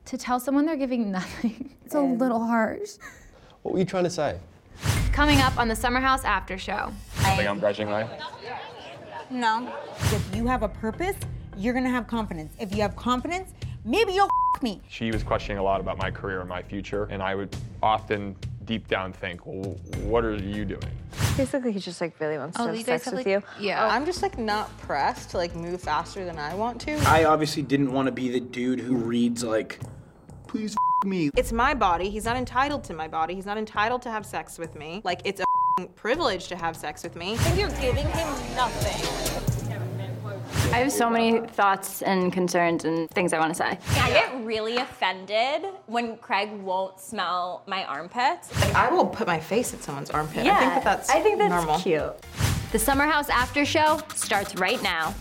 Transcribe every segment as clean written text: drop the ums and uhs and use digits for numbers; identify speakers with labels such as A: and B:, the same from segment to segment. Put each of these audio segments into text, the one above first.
A: To tell someone they're giving nothing, it's a little harsh.
B: What were you trying to say?
A: Coming up on the Summer House After Show.
C: I think I'm grudging life.
D: No. If you have a purpose, you're gonna have confidence. If you have confidence, maybe you'll me.
C: She was questioning a lot about my career and my future, and I would often deep down think, well, what are you doing?
E: Basically, he just like really wants to have sex with you.
A: Yeah.
F: I'm just like not pressed to like move faster than I want to.
G: I obviously didn't want to be the dude who reads like, please me.
F: It's my body. He's not entitled to my body. He's not entitled to have sex with me. Like, it's a privilege to have sex with me.
H: I think you're giving him nothing.
E: I have so many thoughts and concerns and things I want to say.
H: I get really offended when Craig won't smell my armpits.
F: Like, I will put my face at someone's armpit.
E: Yeah,
F: I think that's normal.
E: Cute.
A: The Summer House After Show starts right now.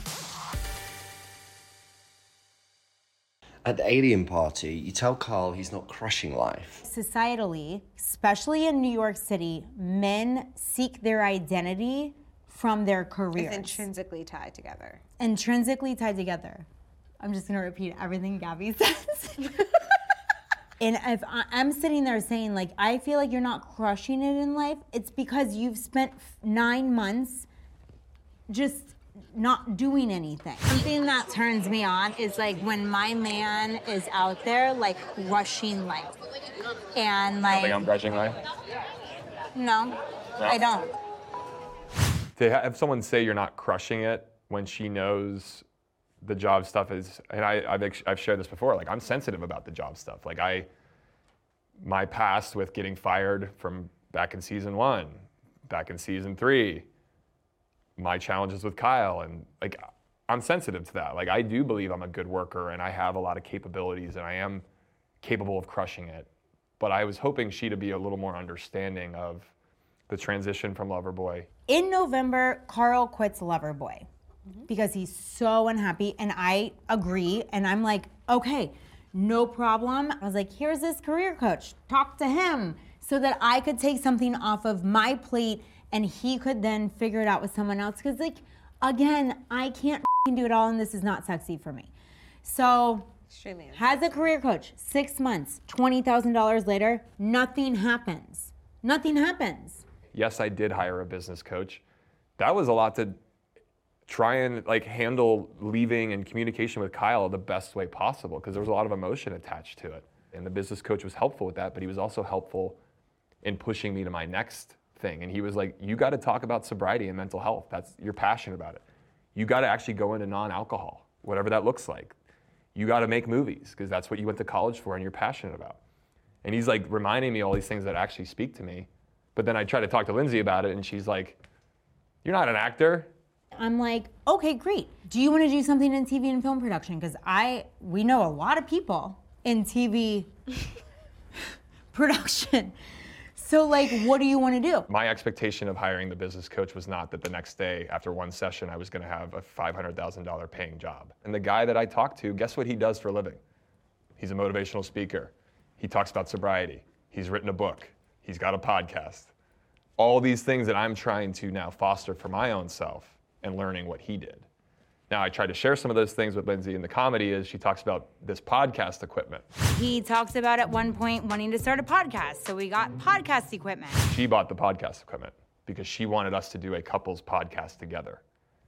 B: At the alien party, you tell Carl he's not crushing life.
D: Societally, especially in New York City, men seek their identity from their careers.
I: It's intrinsically tied together.
D: Intrinsically tied together. I'm just gonna repeat everything Gabby says. And if I'm sitting there saying, like, I feel like you're not crushing it in life, it's because you've spent 9 months just not doing anything. Something that turns me on is like when my man is out there like crushing life. And like,
C: I think I'm grudging life.
D: no, I don't.
C: To have someone say you're not crushing it when she knows the job stuff is, and I've shared this before, like I'm sensitive about the job stuff. Like my past with getting fired from back in season 1, back in season 3, my challenges with Kyle, and like I'm sensitive to that. Like I do believe I'm a good worker and I have a lot of capabilities and I am capable of crushing it. But I was hoping she to be a little more understanding of the transition from Loverboy.
D: In November, Carl quits Loverboy because he's so unhappy, and I agree, and I'm like, okay, no problem. I was like, here's this career coach, talk to him so that I could take something off of my plate and he could then figure it out with someone else. Because like, again, I can't do it all and this is not sexy for me. So, has a career coach, 6 months, $20,000 later, nothing happens. Nothing happens.
C: Yes, I did hire a business coach. That was a lot to try and like handle leaving and communication with Kyle the best way possible because there was a lot of emotion attached to it. And the business coach was helpful with that, but he was also helpful in pushing me to my next thing. And he was like, you got to talk about sobriety and mental health. You're passionate about it. You got to actually go into non-alcohol, whatever that looks like. You got to make movies because that's what you went to college for and you're passionate about. And he's like reminding me all these things that actually speak to me. But then I try to talk to Lindsay about it and she's like, you're not an actor.
D: I'm like, okay, great. Do you want to do something in TV and film production? Because we know a lot of people in TV production. So like, what do you want to do?
C: My expectation of hiring the business coach was not that the next day after one session I was going to have a $500,000 paying job. And the guy that I talked to, guess what he does for a living? He's a motivational speaker. He talks about sobriety. He's written a book. He's got a podcast. All these things that I'm trying to now foster for my own self and learning what he did. Now, I tried to share some of those things with Lindsay, and the comedy is she talks about this podcast equipment.
D: He talks about at one point wanting to start a podcast, so we got podcast equipment.
C: She bought the podcast equipment because she wanted us to do a couples podcast together.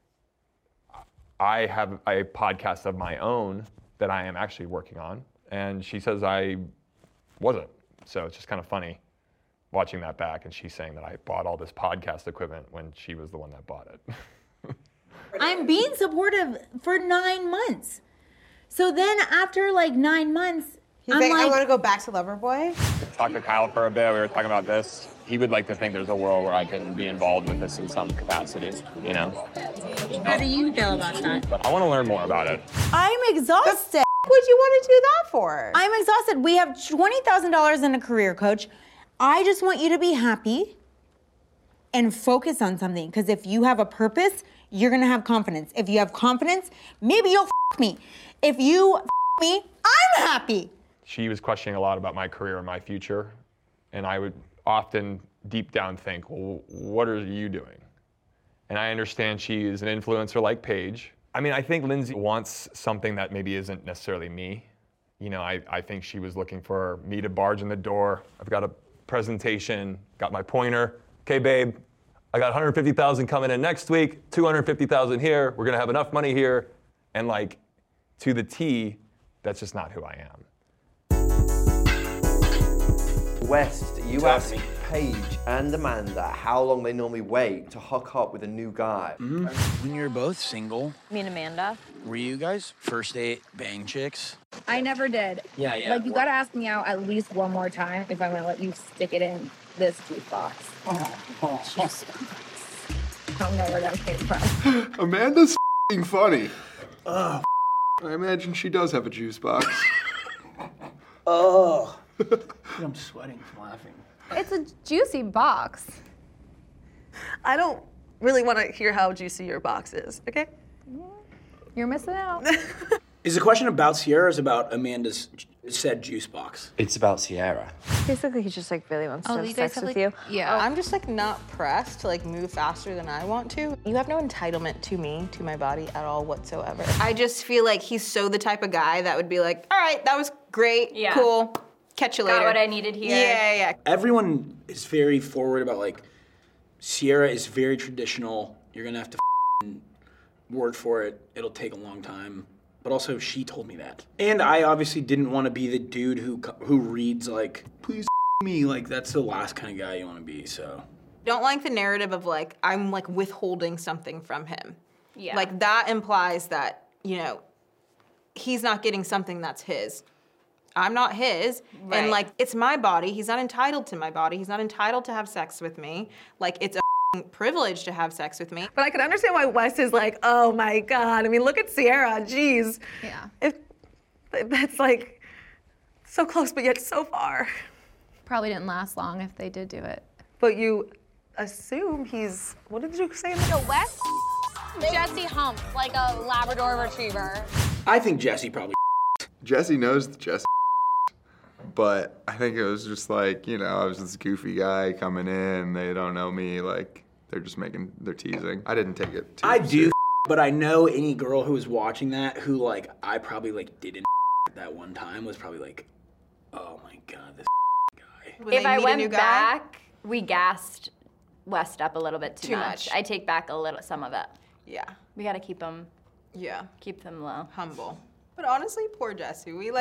C: I have a podcast of my own that I am actually working on, and she says I wasn't. So it's just kind of funny watching that back, and she's saying that I bought all this podcast equipment when she was the one that bought it.
D: I'm being supportive for 9 months. So then after like 9 months,
I: He's
D: I'm
I: like,
D: like,
I: I want to go back to Loverboy.
C: Talked to Kyle for a bit. We were talking about this. He would like to think there's a world where I can be involved with this in some capacity, you know?
D: How do you feel about that?
C: But I want to learn more about it.
D: I'm exhausted.
I: What would you want to do that for?
D: I'm exhausted. We have $20,000 in a career coach. I just want you to be happy and focus on something. Because if you have a purpose, you're gonna have confidence. If you have confidence, maybe you'll me. If you me, I'm happy.
C: She was questioning a lot about my career and my future. And I would often deep down think, well, what are you doing? And I understand she is an influencer like Paige. I mean, I think Lindsay wants something that maybe isn't necessarily me. I think she was looking for me to barge in the door. I've got a presentation, got my pointer. Okay, babe, I got 150,000 coming in next week, 250,000 here. We're gonna have enough money here. And like, to the T, that's just not who I am.
B: West, you asked Paige and Amanda how long they normally wait to hook up with a new guy.
J: When you're both single,
H: Me and Amanda.
J: were you guys first date bang chicks?
K: I never did.
J: Yeah.
K: Like, you gotta ask me out at least one more time if I'm gonna let you stick it in this juice box. Juice box. I don't know where that came from.
L: Amanda's f***ing funny. I imagine she does have a juice box.
G: Oh. I'm sweating from laughing.
K: It's a juicy box.
M: I don't really want to hear how juicy your box is, okay?
K: You're missing out.
G: Is the question about Sierra or is about Amanda's said juice box?
B: It's about Sierra.
E: Basically, he just like really wants to have sex with you.
F: Yeah. I'm just like not pressed to like move faster than I want to. You have no entitlement to me, to my body at all whatsoever. I just feel like he's so the type of guy that would be like, all right, that was great, cool, catch you later.
H: Got what I needed here.
F: Yeah.
G: Everyone is very forward about like, Sierra is very traditional. You're gonna have to word for it. It'll take a long time. But also, she told me that. And I obviously didn't want to be the dude who reads like, please me. Like, that's the last kind of guy you want to be, so.
F: Don't like the narrative of like, I'm like withholding something from him.
H: Yeah.
F: Like that implies that, he's not getting something that's his. I'm not his.
H: Right.
F: And like, it's my body. He's not entitled to my body. He's not entitled to have sex with me. Like, it's a privilege to have sex with me.
M: But I can understand why Wes is like, oh my God. I mean, look at Sierra, jeez.
K: Yeah.
M: That's like so close, but yet so far.
K: Probably didn't last long if they did do it.
M: But you assume he's, what did you say?
N: Yo, Wes, Jesse humps like a Labrador Retriever.
G: I think Jesse probably
L: Jesse knows the Jesse, but I think it was just like, I was this goofy guy coming in. They don't know me. Like, they're teasing. I didn't take it too
G: I
L: seriously.
G: do, but I know any girl who was watching that who like, I probably like didn't that one time was probably like, oh my God, this guy.
H: If I went back, we gassed West up a little bit too
F: much.
H: I take back some of it.
F: Yeah.
H: We gotta keep them low.
F: Humble. But honestly, poor Jesse. We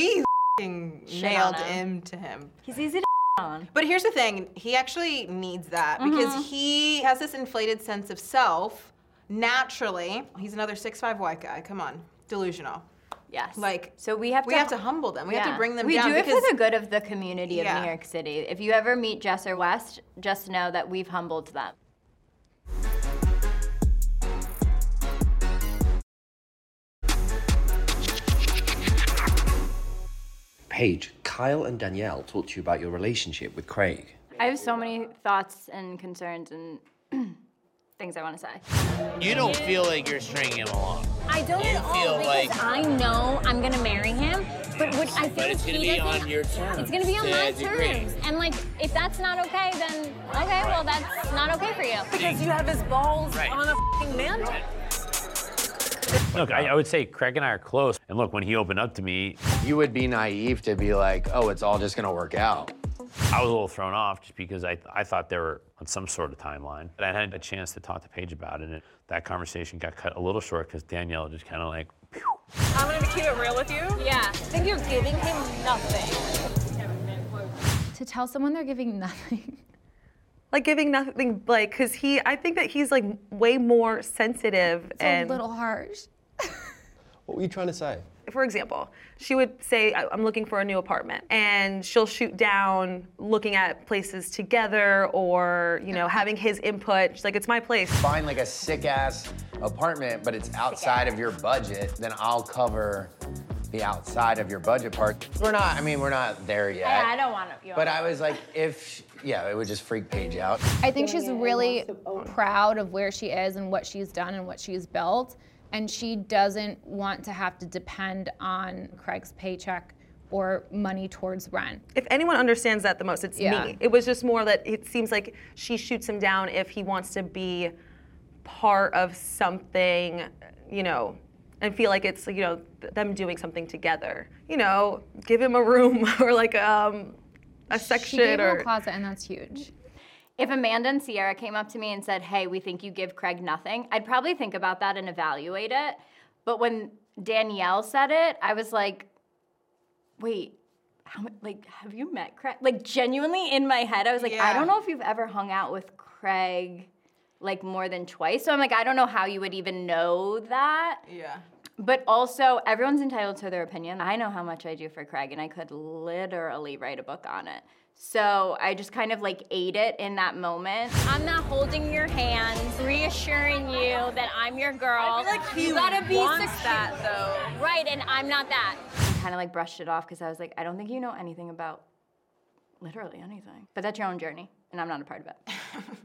F: nailed into him.
H: He's easy to on.
F: But here's the thing, he actually needs that because he has this inflated sense of self naturally. He's another 6'5" white guy. Come on, delusional.
H: Yes.
F: Like,
H: so we have
F: to humble them. We have to bring them down.
H: We do it
F: because
H: for the good of the community of New York City. If you ever meet Jess or West, just know that we've humbled them.
B: Paige, Kyle and Danielle talked to you about your relationship with Craig.
E: I have so many thoughts and concerns and things I want to say.
J: You don't feel like you're stringing him along.
H: I don't
J: You
H: at all
J: feel
H: because
J: like-
H: I know I'm gonna marry him, but what I feel
J: But it's
H: like
J: gonna
H: he
J: be
H: doesn't.
J: on your terms.
H: It's gonna be on
J: to
H: my
J: a degree.
H: terms, and like if that's not okay, then okay, well that's not okay for you.
M: Because you have his balls on a f***ing mantle.
O: Look, I would say Craig and I are close. And look, when he opened up to me,
P: you would be naive to be like, oh, it's all just gonna work out.
O: I was a little thrown off just because I thought they were on some sort of timeline. But I had a chance to talk to Paige about it, and that conversation got cut a little short because Danielle just kind of like, phew.
M: I'm gonna keep it real with you.
H: Yeah.
N: I think you're giving him nothing.
K: To tell someone they're giving nothing.
M: Like giving nothing, like, cause I think that he's like way more sensitive
K: It's a little harsh.
Q: What were you trying to say?
M: For example, she would say, I'm looking for a new apartment, and she'll shoot down looking at places together or, having his input. She's like, it's my place.
P: Find like a sick ass apartment, but it's outside of your budget, then I'll cover the outside of your budget part. We're not there yet.
H: Yeah, I don't want to.
P: But I was like, it would just freak Paige out.
K: I think she's really proud of where she is and what she's done and what she's built. And she doesn't want to have to depend on Craig's paycheck or money towards rent.
M: If anyone understands that the most, it's me. It was just more that it seems like she shoots him down if he wants to be part of something, and and feel like it's, you know, them doing something together. You know, give him a room or like a section
K: She gave him
M: or
K: a closet, and that's huge.
H: If Amanda and Sierra came up to me and said, hey, we think you give Craig nothing, I'd probably think about that and evaluate it. But when Danielle said it, I was like, wait, have you met Craig? Like, genuinely in my head, I was like, I don't know if you've ever hung out with Craig, like, more than twice. So I'm like, I don't know how you would even know that.
F: Yeah.
H: But also, everyone's entitled to their opinion. I know how much I do for Craig, and I could literally write a book on it. So I just kind of like ate it in that moment.
N: I'm not holding your hand, reassuring you that I'm your girl.
F: I feel like he
N: you gotta be
F: wants
N: secure.
F: that, though.
N: Right, and I'm not that.
H: I kind of like brushed it off because I was like, I don't think you know anything about literally anything. But that's your own journey, and I'm not a part of it.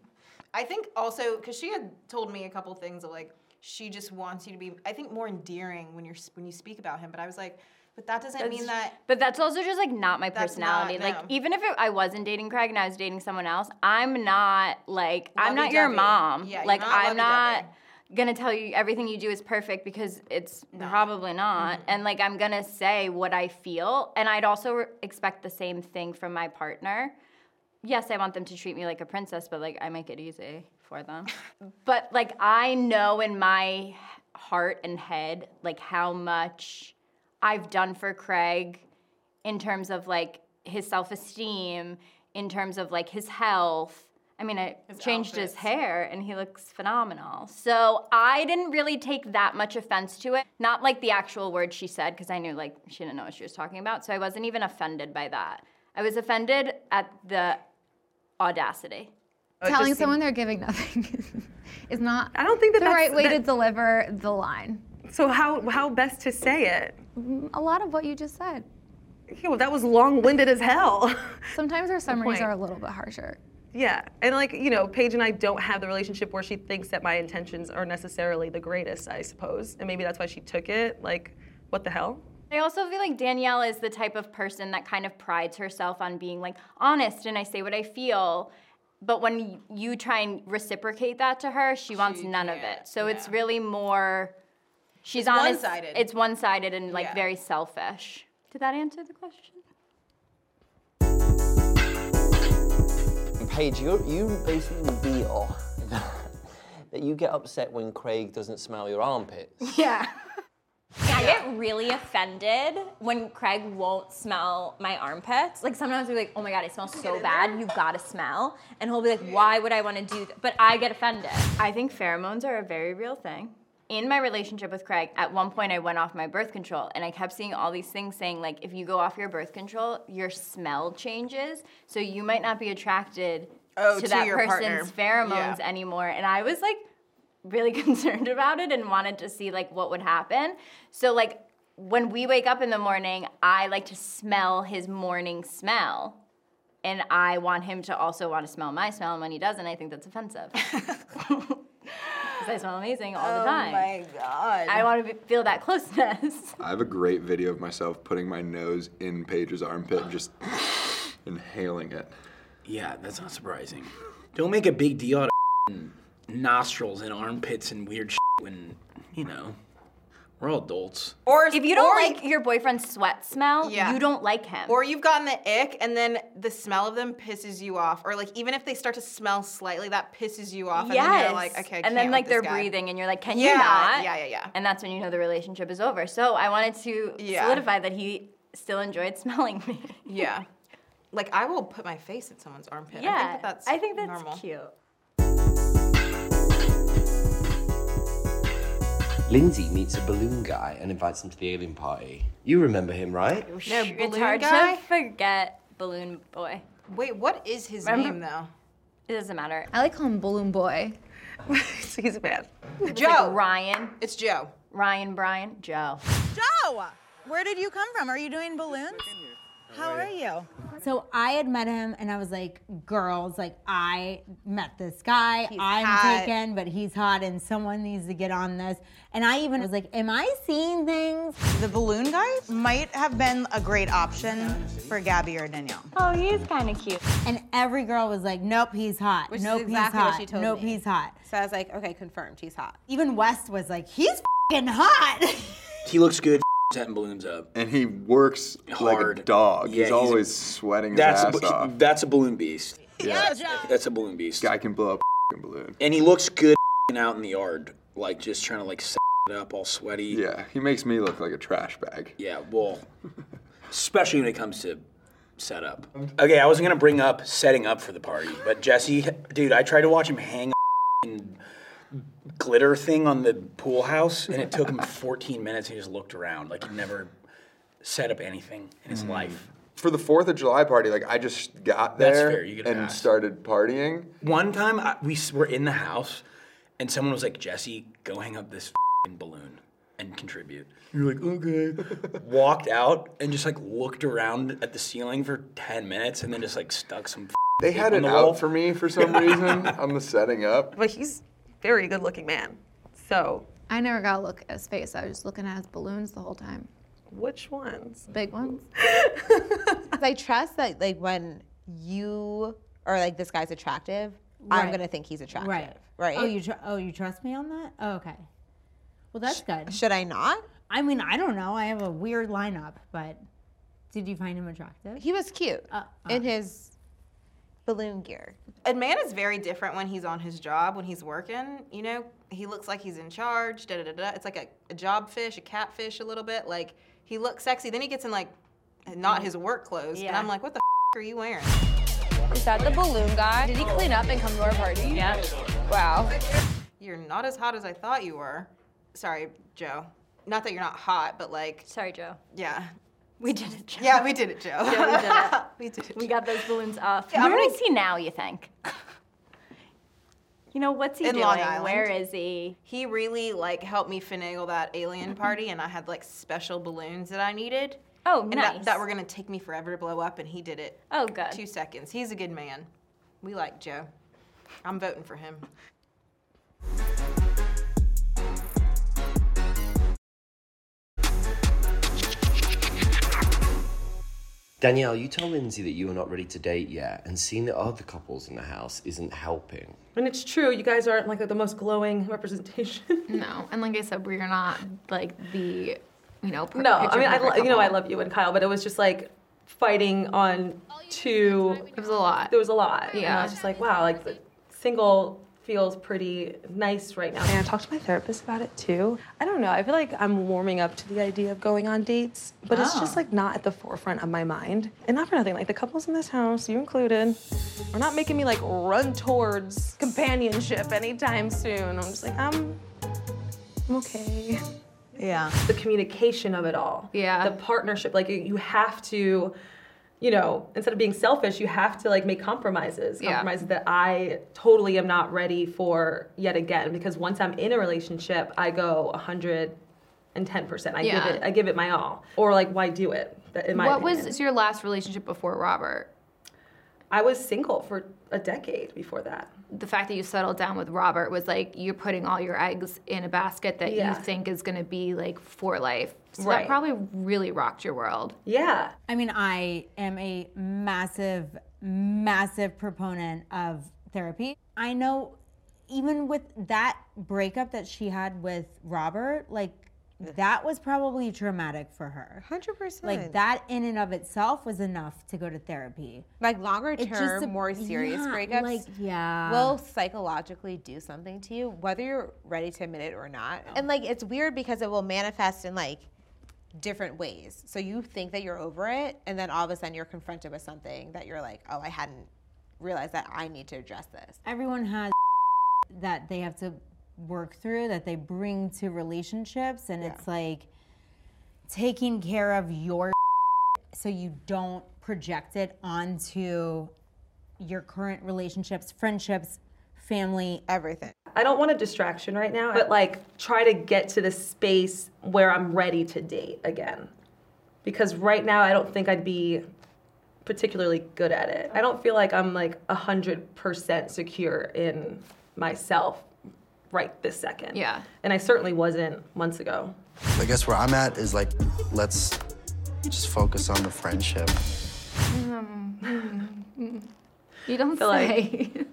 F: I think also, because she had told me a couple things of like, she just wants you to be, I think, more endearing when you speak about him. But I was like, but that doesn't mean that.
H: But that's also just like not my
F: That's
H: personality.
F: not,
H: Like
F: no.
H: even if I wasn't dating Craig and I was dating someone else, I'm not like I'm not your
F: Lovey-dovey.
H: mom.
F: Yeah, you're
H: like
F: not
H: I'm not
F: lovey-dovey.
H: gonna tell you everything you do is perfect because it's probably not. And like I'm gonna say what I feel, and I'd also expect the same thing from my partner. Yes, I want them to treat me like a princess, but like I make it easy for them. But like I know in my heart and head like how much I've done for Craig in terms of like his self-esteem, in terms of like his health. I mean, I changed his hair and he looks phenomenal. So I didn't really take that much offense to it. Not like the actual words she said, because I knew like she didn't know what she was talking about. So I wasn't even offended by that. I was offended at the audacity.
K: Telling someone they're giving nothing is not
M: I don't think
K: the right way to deliver the line.
M: So how best to say it?
K: A lot of what you just said.
M: Yeah, well, that was long-winded as hell.
K: Sometimes our summaries
M: point.
K: are a little bit harsher.
M: Yeah, and like, you know, Paige and I don't have the relationship where she thinks that my intentions are necessarily the greatest, I suppose. And maybe that's why she took it. Like, what the hell?
H: I also feel like Danielle is the type of person that kind of prides herself on being like honest and I say what I feel. But when you try and reciprocate that to her, she wants none of it. So it's really more, she's honest.
F: One-sided.
H: It's one-sided and like very selfish. Did that answer the question?
Q: Paige, you basically reveal that you get upset when Craig doesn't smell your armpits.
H: Yeah.
N: I get really offended when Craig won't smell my armpits. Like sometimes we're like, oh my God, it smells so bad, you gotta smell. And he'll be like, why would I wanna do that? But I get offended.
H: I think pheromones are a very real thing. In my relationship with Craig, at one point I went off my birth control and I kept seeing all these things saying like, if you go off your birth control, your smell changes. So you might not be attracted to that
F: your
H: person's
F: partner.
H: pheromones anymore. And I was like, really concerned about it and wanted to see like what would happen. So like when we wake up in the morning, I like to smell his morning smell. And I want him to also want to smell my smell. And when he doesn't, I think that's offensive. Because I smell amazing all the time.
F: Oh my God.
H: I want to feel that closeness.
L: I have a great video of myself putting my nose in Paige's armpit and just inhaling it.
G: Yeah, that's not surprising. Don't make a big deal out of nostrils and armpits and weird shit when, you know, we're all adults.
H: Or if you don't like your boyfriend's sweat smell, you don't like him.
F: Or you've gotten the ick and then the smell of them pisses you off. Or like even if they start to smell slightly, that pisses you off. And then you're like, okay, I
H: and then
F: can't
H: like
F: with
H: they're
F: this guy.
H: breathing and you're like, can
F: Yeah,
H: you not?
F: yeah.
H: And that's when you know the relationship is over. So I wanted to solidify that he still enjoyed smelling me.
F: Yeah. Like I will put my face in someone's armpit.
H: Yeah,
F: I think that's
H: normal.
F: cute.
Q: Lindsay meets a balloon guy and invites him to the alien party. You remember him, right?
H: No, it's hard
F: guy?
H: to forget Balloon Boy.
F: Wait, what is his
H: Remember-
F: name though?
H: It doesn't matter.
K: I like calling him Balloon Boy.
M: He's bad.
H: It's
F: Joe.
H: like Ryan.
F: It's Joe.
H: Ryan, Brian, Joe.
R: Joe! Where did you come from? Are you doing balloons? How are you?
D: So I had met him and I was like, girls, like I met this guy. I'm
I: hot.
D: taken, but he's hot and someone needs to get on this. And I even was like, am I seeing things?
I: The balloon guy might have been a great option for Gabby or Danielle.
H: Oh, he's kind of cute.
D: And every girl was like, nope, he's hot.
I: Which
D: nope,
I: is exactly
D: he's hot.
I: what she told
D: nope,
I: me.
D: he's hot.
I: So I was like, okay, confirmed, he's hot.
D: Even West was like, he's f***ing hot.
G: He looks good setting balloons up.
L: And he works
G: hard.
L: like a dog.
G: Yeah,
L: he's always sweating his
G: that's
L: ass off.
G: That's a balloon beast.
L: Yeah.
G: That's a balloon beast.
L: Guy can blow up a balloon.
G: And he looks good out in the yard, like just trying to like set it up all sweaty.
L: Yeah, he makes me look like a trash bag.
G: Yeah, well, especially when it comes to setup. Okay, I wasn't gonna bring up setting up for the party, but Jesse, dude, I tried to watch him hang a glitter thing on the pool house, and it took him 14 minutes. He just looked around like he never set up anything in his life.
L: For the 4th of July party, like I just got
G: That's
L: there
G: fair, you get a
L: and
G: pass.
L: started partying.
G: One time we were in the house, and someone was like, "Jesse, go hang up this balloon and contribute." You're like, "Okay." Walked out and just like looked around at the ceiling for 10 minutes, and then just like stuck some.
L: They had
G: on
L: it
G: the wall.
L: out for me for some reason on the setting up.
M: But he's a very good looking man. So.
K: I never got to look at his face. I was just looking at his balloons the whole time.
M: Which ones?
K: Big ones.
S: I trust that like when you are like this guy's attractive, I'm
D: Right.
S: gonna think he's attractive.
D: Right.
S: Right.
D: Oh, you trust me on that? Oh, okay. Well, that's good.
S: Should I not?
D: I mean, I don't know. I have a weird lineup, but did you find him attractive?
S: He was cute in his balloon gear.
F: A man is very different when he's on his job, when he's working. You know, he looks like he's in charge. Da da da da. It's like a job fish, a catfish, a little bit. Like he looks sexy. Then he gets in like not his work clothes, and
N: Yeah.
F: I'm like, what the are you wearing?
N: Is that the balloon guy? Did he clean up and come to our party? Yeah. Wow.
F: You're not as hot as I thought you were. Sorry, Joe. Not that you're not hot, but like.
N: Sorry, Joe.
F: Yeah.
N: We did it, Joe.
F: Yeah, we did it, Joe.
N: Yeah, we did it.
F: We did it.
N: We got those balloons off.
F: Yeah,
N: Where
F: I'm
N: is he now, you think? You know, what's he
F: In
N: doing?
F: Long Island.
N: Where is he?
F: He really like helped me finagle that alien party, and I had like special balloons that I needed.
N: Oh,
F: and
N: nice.
F: that were gonna take me forever to blow up, and he did it.
N: Oh, good.
F: 2 seconds. He's a good man. We like Joe. I'm voting for him.
T: Danielle, you tell Lindsay that you are not ready to date yet, and seeing the other couples in the house isn't helping.
M: And it's true, you guys aren't like the most glowing representation.
K: No, and like I said, we're not like the,
M: No, I mean, I love you and Kyle, but it was just like fighting on two.
K: It was a lot.
M: There was a lot.
K: Yeah.
M: And I was just like, wow, like the single feels pretty nice right now. And I talked to my therapist about it too. I don't know, I feel like I'm warming up to the idea of going on dates, but it's just like not at the forefront of my mind. And not for nothing, like the couples in this house, you included, are not making me like run towards companionship anytime soon. I'm just like, I'm okay.
S: Yeah.
M: The communication of it all.
K: Yeah.
M: The partnership, like you have to, instead of being selfish, you have to like make compromises.
K: Yeah.
M: Compromises that I totally am not ready for yet again, because once I'm in a relationship, I go 110%. I give it my all. Or like, why do it? In my
K: What
M: opinion.
K: was your last relationship before Robert?
M: I was single for a decade before that.
K: The fact that you settled down with Robert was like you're putting all your eggs in a basket that
M: Yeah.
K: you think is going to be like for life. So
M: Right.
K: that probably really rocked your world.
M: Yeah.
D: I mean, I am a massive, massive proponent of therapy. I know even with that breakup that she had with Robert, like that was probably traumatic for her.
S: 100%.
D: Like that in and of itself was enough to go to therapy.
S: Like longer
D: It just-
S: term, more serious
D: yeah,
S: breakups
D: like, yeah.
S: will psychologically do something to you, whether you're ready to admit it or not. And like it's weird because it will manifest in like different ways. So you think that you're over it, and then all of a sudden you're confronted with something that you're like, oh, I hadn't realized that I need to address this.
D: Everyone has that they have to work through, that they bring to relationships, and it's like taking care of your so you don't project it onto your current relationships, friendships, family,
S: everything.
M: I don't want a distraction right now, but like try to get to the space where I'm ready to date again. Because right now I don't think I'd be particularly good at it. I don't feel like I'm like 100% secure in myself right this second.
K: Yeah.
M: And I certainly wasn't months ago.
U: I guess where I'm at is like, let's just focus on the friendship.
K: You don't
M: Feel
K: say.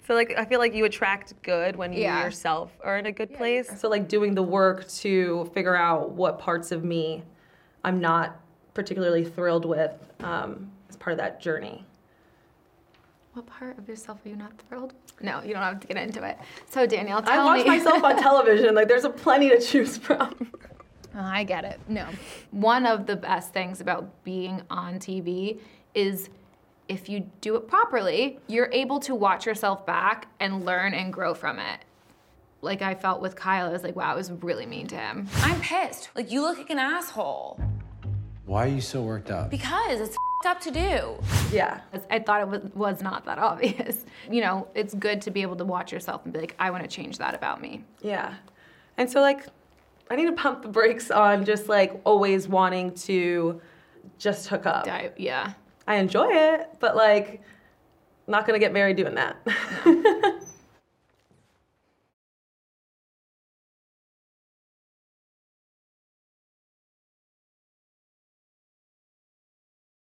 M: So like I feel like you attract good when you yourself are in a good place. So like doing the work to figure out what parts of me I'm not particularly thrilled with as part of that journey.
A: What part of yourself are you not thrilled? No, you don't have to get into it. So Danielle, tell
M: I watch myself on television. Like there's a plenty to choose from.
K: Oh, I get it. No. One of the best things about being on TV is if you do it properly, you're able to watch yourself back and learn and grow from it. Like I felt with Kyle, I was like, wow, I was really mean to him.
V: I'm pissed. Like, you look like an asshole.
T: Why are you so worked up?
V: Because it's up to do.
M: Yeah.
K: I thought it was not that obvious. You know, it's good to be able to watch yourself and be like, I want to change that about me.
M: Yeah. And so like, I need to pump the brakes on just like always wanting to just hook up.
K: Yeah.
M: I enjoy it, but like, not gonna get married doing that.